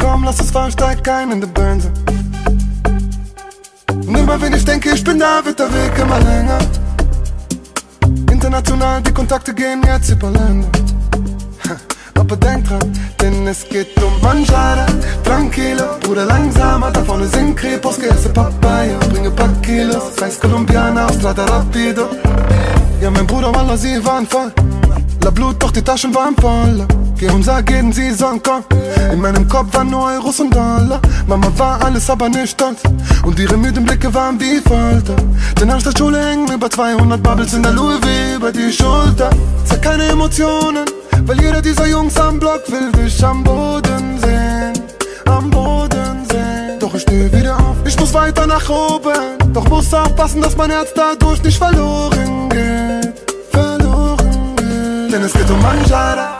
Komm, lass es fahren, steig ein in die Benze. Und immer wenn ich denke, ich bin da, wird der Weg immer länger. International, die Kontakte gehen jetzt über Länder. Aber denk dran, denn es geht um Manjada, tranquilo, Bruder langsamer, da vorne sind Crepos, que esse Papaya, bringe paar Kilos, Reis Colombiana, Strada Rapido. Ja, mein Bruder, Wallah, sie waren voll, la Blut, doch die Taschen waren voll. Geh und sag jeden, sie sollen kommen. In meinem Kopf waren nur Euros und Dollar. Mama war alles, aber nicht stolz. Und ihre müden Blicke waren wie Folter. Denn nach der Schule hängen über 200 Bubbles in der Louis V über die Schulter. Zeig keine Emotionen, weil jeder dieser Jungs am Block will dich am Boden sehen. Am Boden sehen. Doch ich steh wieder auf, ich muss weiter nach oben. Doch muss aufpassen, dass mein Herz dadurch nicht verloren geht. Verloren geht. Denn es geht um Manjada,